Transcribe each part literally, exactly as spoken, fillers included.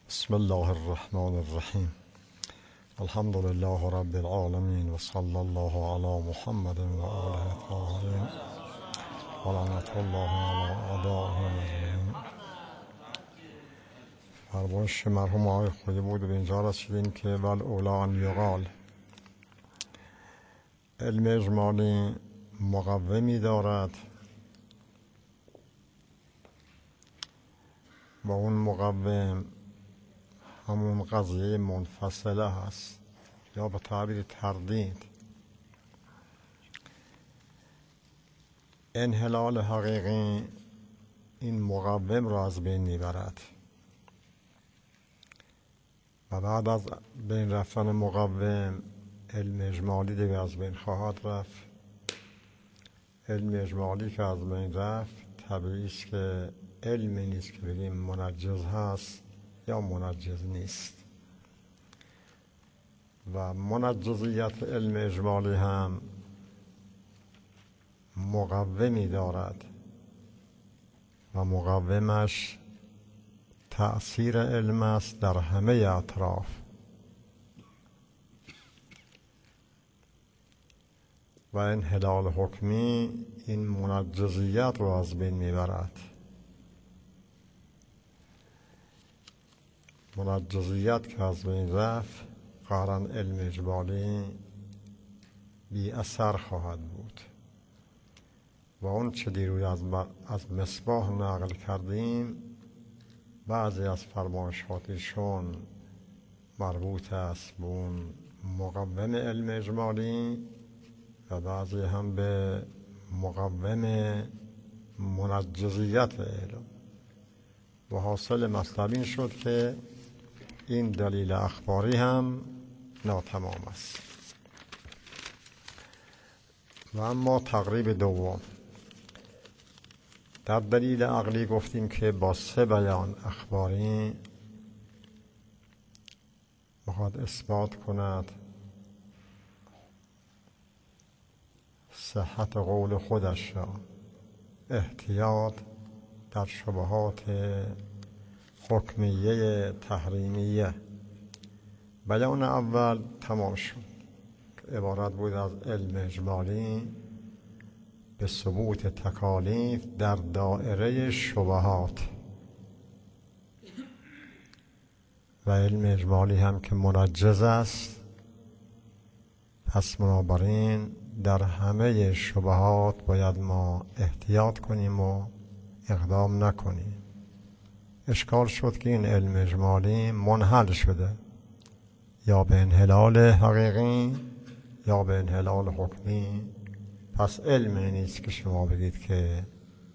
بسم الله الرحمن الرحیم. الحمد لله رب العالمین و صلی الله علی محمد و آله الطاهرین و لعنت الله علی اعدائهم اجمعین. فرمایش مرحوم آقای خویی بود و به اینجا رسیدیم که ول اولا ان یقال، علم اجمالی مقومی دارد و اون مقوم همون قضیه منفصله هست یا به تعبیر تردید. انحلال حقیقی این مقوم را از بین میبرد و بعد از بین رفتن مقوم علم اجمالی دیگه از بین خواهد رفت. علم اجمالی که از بین رفت طبیعی است که علمی نیست که بگیم منجز هست یا منجز نیست و منجزیت علم اجمالی هم مقومی دارد و مقومش تأثیر علم است در همه اطراف. و انحلال حکمی این منجزیت رو از بین میبرد. منجزیت که از بین رفت قرن علم اجمالی بی اثر خواهد بود و اون چه دیروز از, از مصباح نقل کردیم بعضی از فرمایشاتشون مربوط است به اون مقوم علم اجمالی و بعضی هم به مقوم منجزیت علم. و حاصل مطلب این شد که این دلیل اخباری هم ناتمام است. و اما تقریب دوم، در دلیل عقلی گفتیم که با سه بیان اخباری میخواد اثبات کند صحت قول خودش را، احتیاط در شبهات حکمیه تحریمیه. بیان اول تمام شد که عبارت بود از علم اجمالی به ثبوت تکالیف در دائره شبهات و علم اجمالی هم که منجز است، پس بنابراین در همه شبهات باید ما احتیاط کنیم و اقدام نکنیم. اشکال شد که این علم اجمالی منحل شده یا به انحلال حقیقی یا به انحلال حکمی. پس علمی نیست که شما بگید که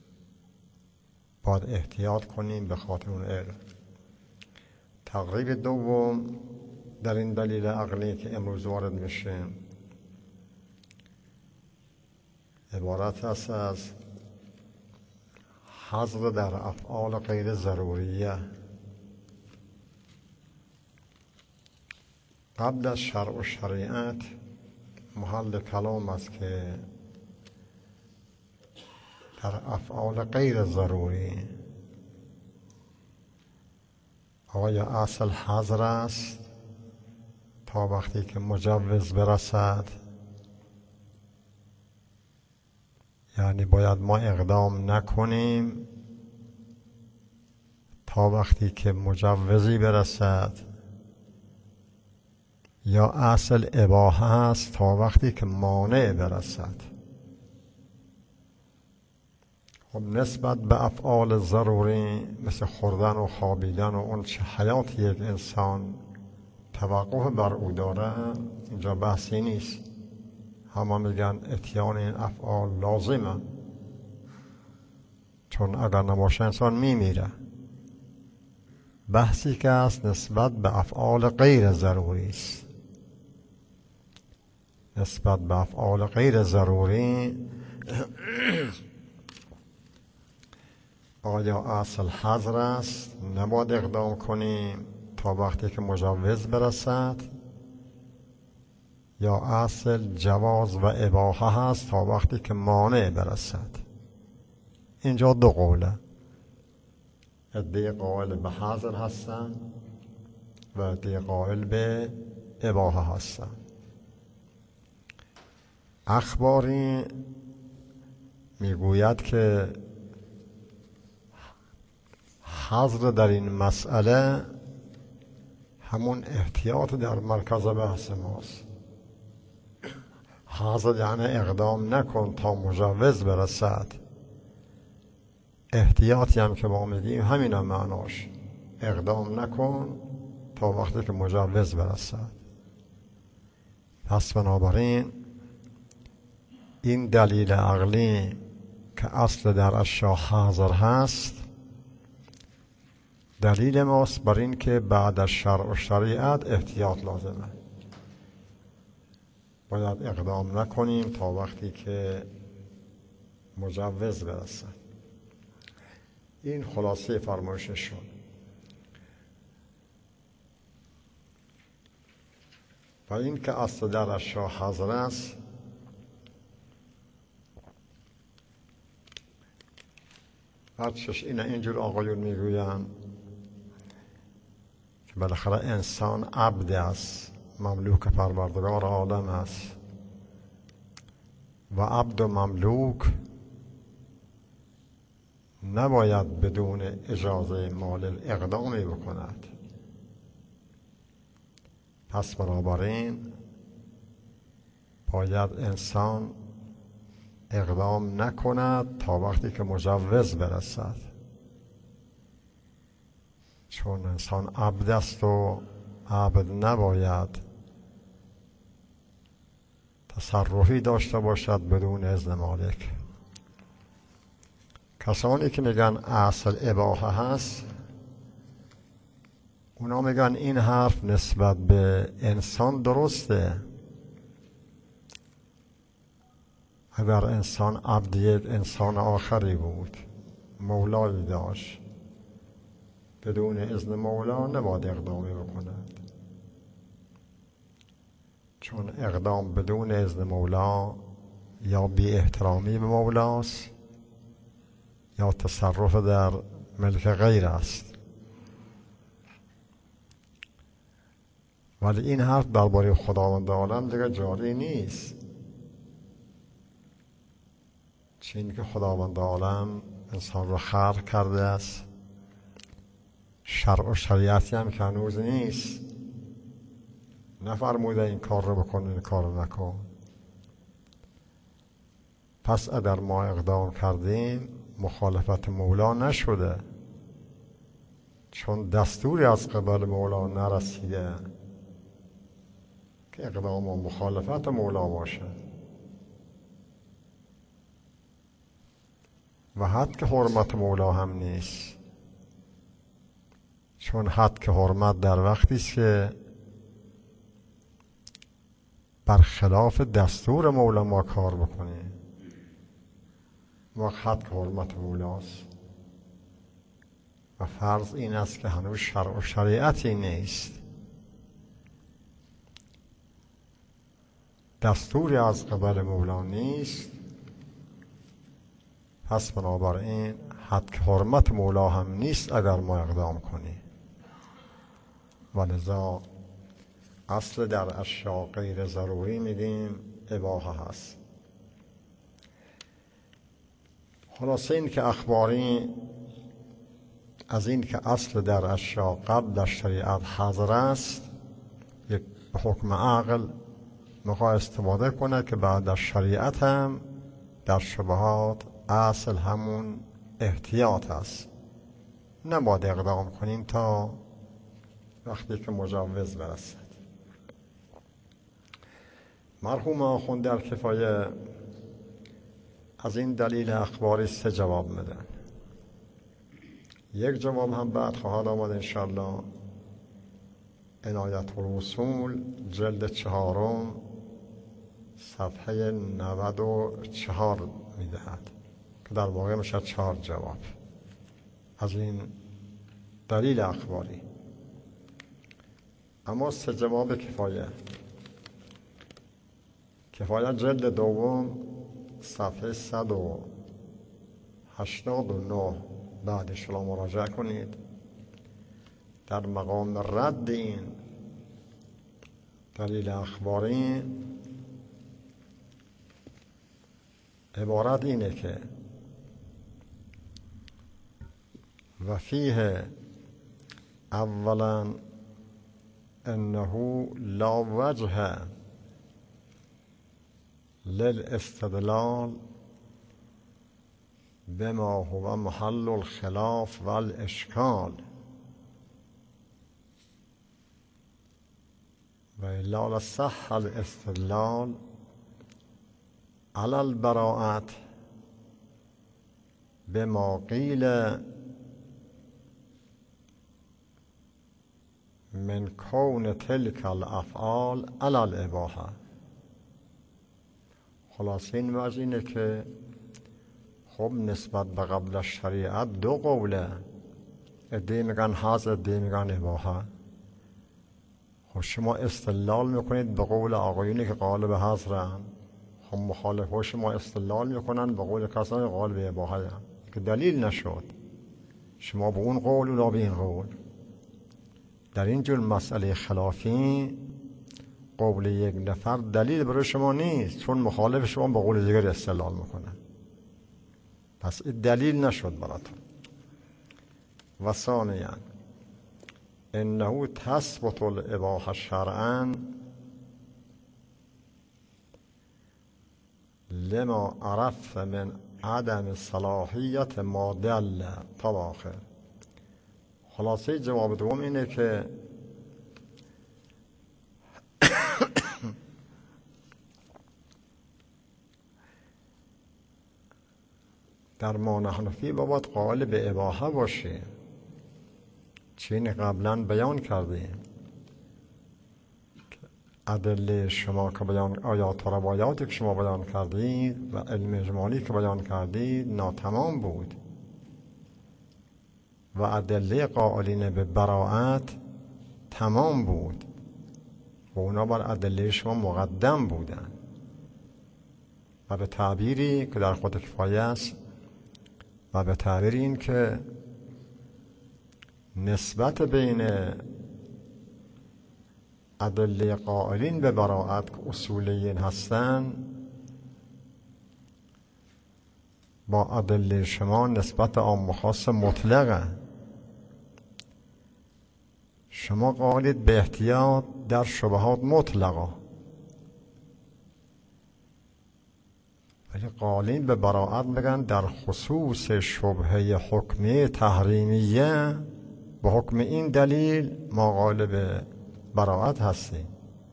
باید احتیاط کنیم به خاطر اون علم. تقریب دوم در این دلیل عقلی که امروز وارد میشیم عبارت است از حظر در افعال غیر ضروریه. قبل از شرع و شریعت محل کلام است که در افعال غیر ضروری آیا اصل حظر است تا وقتی که مجوز برسد، یعنی باید ما اقدام نکنیم تا وقتی که مجوزی برسد، یا اصل اباحه است تا وقتی که مانع برسد. خب نسبت به افعال ضروری مثل خوردن و خوابیدن و اون چه حیات یک انسان توقف بر او داره اینجا بحثی نیست. همه میگن اتیان این افعال لازمه، چون اگر نباشه انسان میمیره. بحثی که است نسبت به افعال غیر ضروری است. نسبت به افعال غیر ضروری آیا اصل حظر است نباید اقدام کنیم تا وقتی که مجوز برسد، یا اصل جواز و اباحه هست تا وقتی که مانع برسد؟ اینجا دو قوله. عده قائل به حظر هستن و دیگه قائل به اباحه هستن. اخباری میگوید که حظر در این مسئله همون احتیاط در مرکز بحث ماست. حظر یعنی اقدام نکن تا مجوز برسد. احتیاطی هم که ما میگیم همین هم معناش، اقدام نکن تا وقتی که مجوز برسد. پس بنابراین این دلیل عقلی که اصل در اشیاء حاضر هست دلیل ماست بر این که بعد از شرع و شریعت احتیاط لازمه. باید اقدام نکنیم تا وقتی که مجوز برسد. این خلاصه فرمایششون. و این که اصل در اشیاء حاضر است هرچش اینه اینجور آقایون میگوین که بالاخره انسان عبد است، مملوک پروردگار عالم است و عبد و مملوک نباید بدون اجازه مالک اقدامی بکند. پس بنابراین باید انسان اقدام نکند تا وقتی که مجوز برسد، چون انسان عبد است و عبد نباید تصرفی داشته باشد بدون اذن مالک. کسانی که میگن اصل اباحه هست اونا میگن این حرف نسبت به انسان درسته. اگر انسان عبد یک انسان آخری بود، مولایی داشت، بدون اذن مولا نباید اقدامی بکند، چون اقدام بدون اذن مولا یا بی احترامی به مولاست یا تصرف در ملک غیر است. ولی این حرف درباره خداوند عالم دیگه جاری نیست، چون که خداوند عالم انسان رو خلق کرده است، شرع و شریعتی هم که هنوز نیست، نفرموده این کار رو بکن این کار رو نکن. پس اگر ما اقدام کردیم مخالفت مولا نشده، چون دستوری از قبل مولا نرسیده که اقدام و مخالفت مولا باشه. و حد که حرمت مولا هم نیست، چون حد که حرمت در وقتی است که برخلاف دستور مولا ما کار بکنیم، وقت حد که حرمت مولاست. و فرض این است که هنوز شرع و شریعتی نیست، دستوری از قبل مولا نیست. پس بنابراین حد که حرمت مولا هم نیست اگر ما اقدام کنیم. و لذا اصل در اشیاء غیر ضروری میگیم اباحه هست. خلاصه این که اخباری از این که اصل در اشیاء قبل در شریعت حاضر است، یک به حکم عقل میخواه استفاده کنه که بعد در شریعت هم در شبهات اصل همون احتیاط است، نباید اقدام کنیم تا وقتی که مجوز برسد. مرحوم آخوند در کفایه از این دلیل اخباری سه جواب میدن. یک جواب هم بعد خواهد آمد انشالله، عنایت الوصول جلد چهارم صفحه نود و چهار میدهد که در واقع میشه چهار جواب از این دلیل اخباری. اما سه جواب کفایه کفایه جلد دوم صفحه صد و هشتاد و نه بعدش را مراجعه کنید. در مقام رد این دلیل اخباری عبارت اینه که و فیه اولا انه لا وجه للاستدلال بما هو محل الخلاف والاشکال و الا لصح الاستدلال على البراءة بما قیل من کون تلک الافعال علی الاباحه. خلاصه این وضع اینه که خب نسبت به قبل شریعت دو قوله، عده‌ای میگن حظ، عده‌ای میگن اباحه. خب شما استدلال میکنید به قول آقایونی که قائل به حظرن، خب مخالف شما استدلال میکنن به قول کسانی که قائل به اباحه که دلیل نشد. شما به اون قول اونا به این قول. در این جور مسئله خلافی قول یک نفر دلیل برای شما نیست، چون مخالف شما به قول دیگر استدلال میکنه، پس این دلیل نشد براتون. و ثانیاً انه تثبت الاباحه شرعا لما عرف من عدم صلاحیت ما دل تا آخر. خلاصه جواب دوم اینه که در ما حنفی باید قائل به اباحه باشیم، چین قبلا بیان کردیم. ادله شما که بیان آیات و روایاتی که شما بیان کردید و علم اجمالی که بیان کردید ناتمام بود و ادله قائلین به براءت تمام بود و اونا بر ادله شما مقدم بودن. و به تعبیری که در خود کفایه است و به تعبیر این که نسبت بین ادله قائلین به براءت که اصولیین هستن با ادله شما نسبت عام و خاص مطلقه. شما قائلید به احتیاط در شبهات مطلقه، ولی قائلین به براءت میگن در خصوص شبهه حکمی تحریمیه به حکم این دلیل ما قائل به براءت هستیم.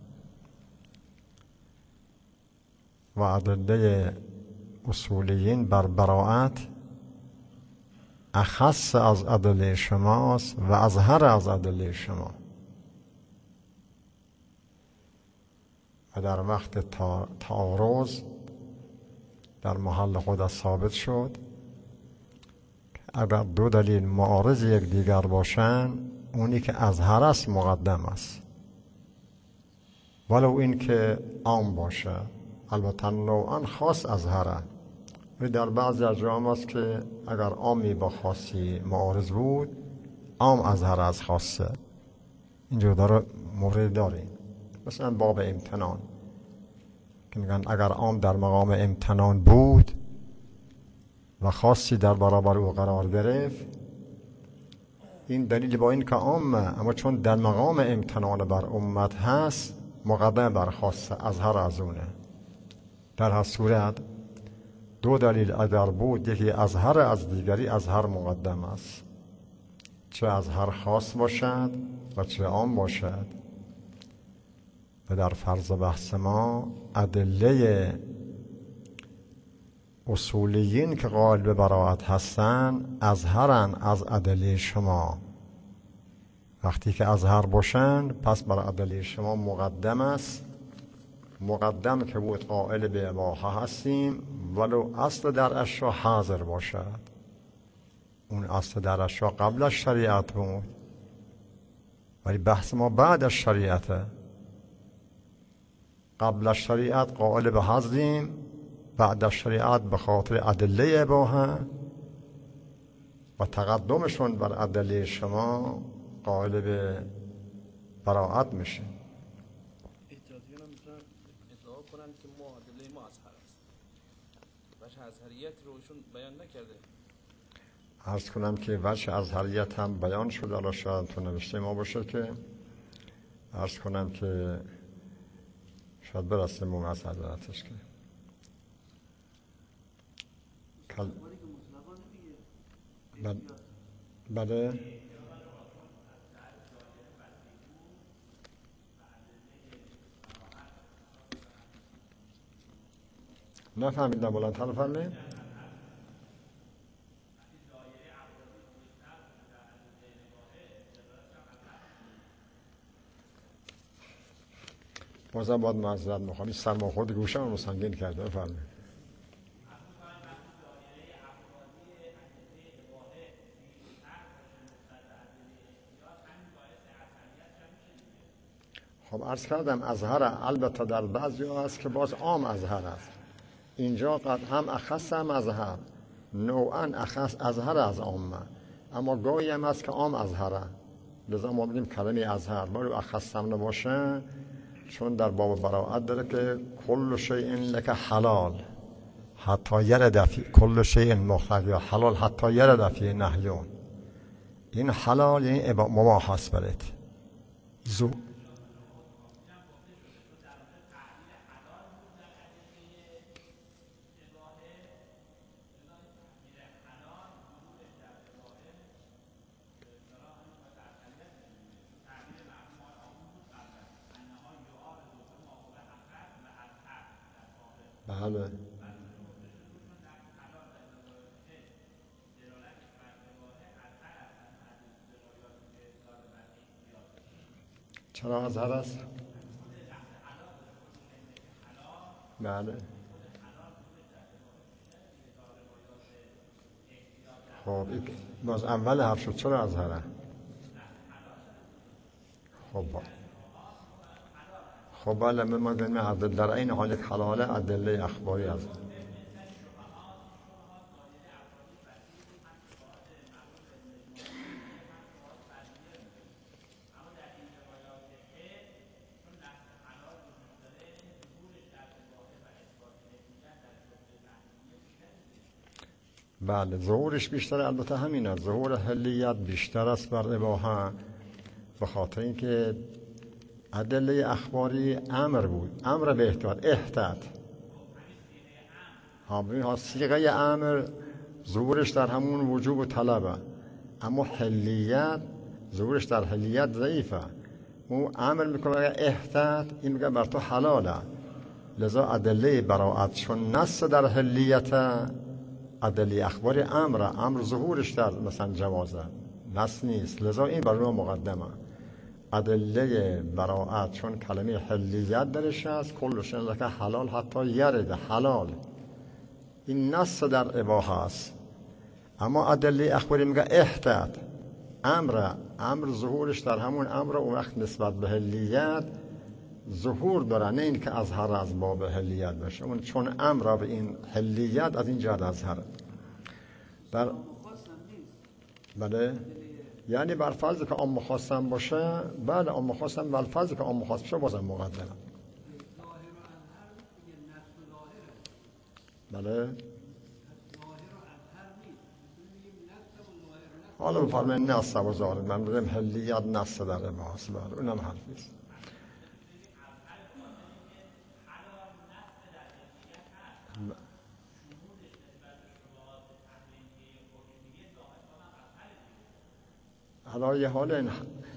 و ادله اصولیین بر براءت اخص از ادله شماست و اظهر از ادله شما. و در وقت تعارض در محل خود ثابت شد که اگر دو دلیل معارض یک دیگر باشن، اونی که اظهر است مقدم است، ولو این که عام باشه. البته نوعا خاص اظهره، ولی در بعضی از جاها است که اگر عامی با خاصی معارض بود، عام اظهر از خاصه. اینجور داره مورد داریم. مثلا باب امتنان که میگن اگر عام در مقام امتنان بود و خاصی در برابر او قرار گرفت، این دلیل با این که عامه، اما چون در مقام امتنان بر امت هست مقدم بر خاصه، اظهر از اونه. در هر صورت دو دلیل اگر بود، یکی اظهر از دیگری اظهر مقدم است، چه اظهر خاص باشد و چه عام باشد. و در فرض بحث ما ادله اصولیین که قائل به براءت هستن اظهرن از ادله شما. وقتی که اظهر باشن پس بر ادله شما مقدم است. مقدم که بود قائل به اباحه هستیم ولو اصل در اشیا حاضر باشد. اون اصل در اشیا قبل از شریعت بود، ولی بحث ما بعد از شریعته. قبل از شریعت قائل به حظیم، بعد از شریعت به خاطر ادله اباحه و تقدمشون بر ادله شما قائل به براعت میشه. احتیاطیان هم میتونن ادعا کنن که معادله ما اظهر است. وجه اظهریت رو ایشون بیان نکرده. عرض کنم که وجه اظهریت هم بیان شده، الان شاید تو نوشته ما باشه که عرض کنم که شاید برسیم اون از حضرتش که کل... بله بله نفهمیدم، بلندتر بفرمایید. بازم باید معذرت میخوام، این سرماخورد گوشم رو سنگین کرده. بفرمایید. خب عرض کردم اظهر، البته در بعضی ها هست که باز عام اظهر است. اینجا قد هم اخص هم اظهر، نوعا اخص اظهر از عامه، اما گاهی هم هست که عام اظهره. لذا ما بگیم کلمه اظهر برای اخص هم نباشه، چون در باب براعت داره که کل شیء لک حلال حتی یرد فی کل شیء مخرج، یا حلال حتی یرد فی نهیون. این حلال یعنی مباح هست برات. زو بله چرا اظهر است؟ بله خب باز اول حرف شد چرا اظهره؟ خب خب بله ما گفتیم عدل در این حال یک حلاله ادله اخباری است. بله ظهورش بیشتر، البته همین است، ظهور حلیت بیشتر است بر اباحه، به خاطر اینکه ادله اخباری امر بود، امر به احتیاط احتیاط همین ها صیغه امر ظهورش در همون وجوب و طلبه، اما حلیت ظهورش در حلیت ضعیفه. اون امر میکنه احتیاط، این میگه بر تو حلاله. لذا ادله براعت چون نص در حلیت، ادله اخباری امر امر ظهورش در مثلا جوازه نص نیست، لذا این بر اون مقدمه. ادله براعت چون کلمه حلیت درش هست، کلش لک حلال حتی یرد حلال، این نص در اباحه است. اما ادله اخباری میگه احتیاط، امر امر ظهورش در همون امر، اون وقت نسبت به حلیت ظهور داره، نه این که اظهر از باب حلیت بشه، اون چون امر به این حلیت از این جهت اظهر. در بله یعنی بر فرض که عام خاصم باشه، بله عام خاصم بر فرض که عام خاص بشه بازم مقدمه. بله حالا بفرمایید نص و ظاهر، من میگم حلیت نص در اباحه، بله اونم حرفی است. حالا یه حال این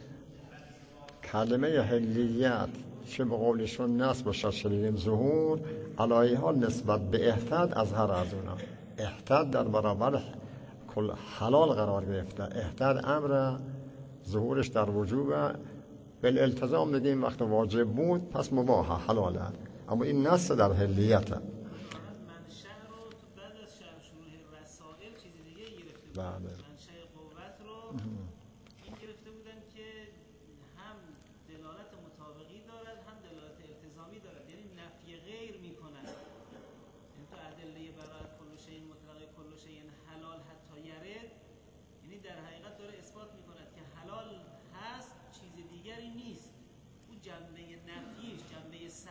کلمه حلیت چه به قولشون نصب باشه شدیدیم ظهور، علایه حال نسبت به احتیاط اظهر از اونا، احتیاط در برابر کل حلال قرار گرفته. احتیاط امر ظهورش در وجوب بالالتزام دیدیم، وقت واجب بود پس مباحه حلاله، اما این نص در حلیت. منشأ رو تو بعد از شروع رسائل چیزی دیگه گرفته بود. بله منشأ قوت رو این گرفته بودن که هم دلالت مطابقی دارد هم دلالت التزامی دارد، یعنی نفی غیر میکنن. یعنی تو ادله براءت کل شیء مطلق کل شیء حلال حتی یرد، یعنی در حقیقت داره اثبات میکند که حلال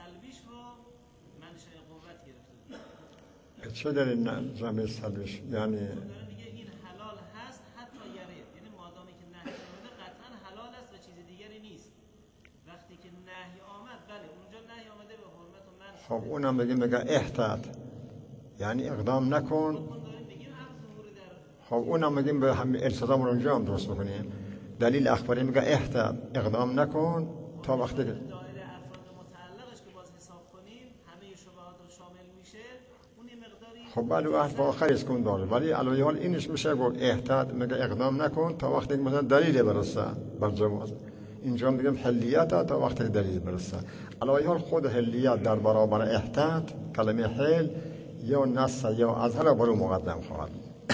سلبیش رو منشأ قوت گرفته. چه در این جنبه سلبیش؟ یعنی داره میگه این حلال هست حتی یره، یعنی مادامی که نهی آمده قطعا حلال است و چیز دیگری نیست. وقتی که نهی آمد، بله اونجا نهی آمده به حرمت و منع. خب اونم بگیم بگه احتاط، یعنی اقدام نکن. خب اونم بگیم به همین التزام رو اونجا هم درست بکنیم. دلیل اخباری میگه احتاط، اقدام نکن تا وقتی که دایره افراد متعلقش که باز حساب کنیم همه شبهات رو شامل میشه، اون مقداری. خب بله وقت آخر است کن داره، ولی علاوه حال اینش میشه گفت احتاط، میگه اقدام نکن تا وقتی که مثلا دلیل برسه بر جواز. اینجا میگیم حلیت تا وقتی که دلیل برسه. علاوه حال خود حلیت در برابر احتاط، کلمه حل یا نص یا اظهر بر او مقدم خواهد.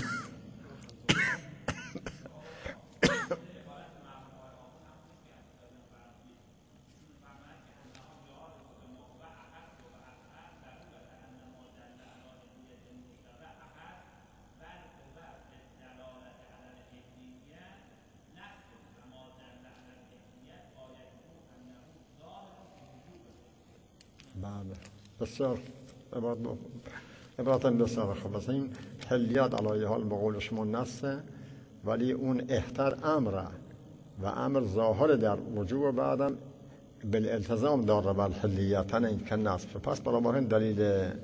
بله بسیار عبارت بسیار خوب است. این حلیت علاوه حال به قول شما نصه، ولی اون احتر امره و امر ظاهر در وجوب بعدم بالالتزام داره بر حلیتن این که نصف، پس برابر این دلیل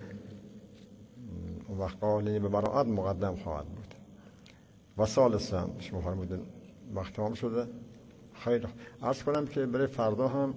وقت قائلی به براعت مقدم خواهد بود. و ثالثا شما فرمودین وقت تمام شده. خیر عرض کنم که برای فردا هم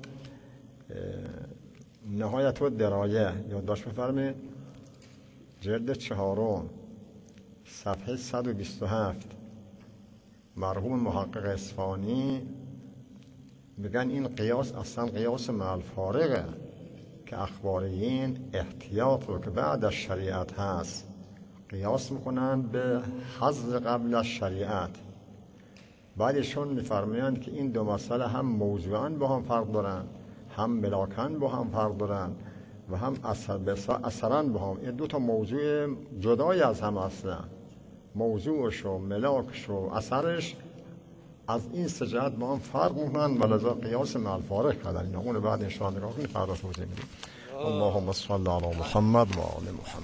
نهایت و درایه یادداشت بفرمایید، جلد چهارم صفحه صد و بیست و هفت، مرحوم محقق اصفهانی میگن این قیاس اصلا قیاس مع الفارقه که اخباریین احتیاط رو که بعد از شریعت هست قیاس میکنن به حظ قبل از شریعت. بعدشون میفرمایند که این دو مسئله هم موضوعاً با هم فرق دارن، هم ملاکاً با هم فرق دارن و هم اثر اثراً با هم. این دو تا موضوع جدای از هم هستن، موضوعش و ملاکش و اثرش از این سه جهت با هم فرق میکنن و لذا قیاس مع الفارق کردن. اون بعد ان شاء الله نگاه کنید فردا توضیح میدیم. اللهم صل علی محمد و آل محمد.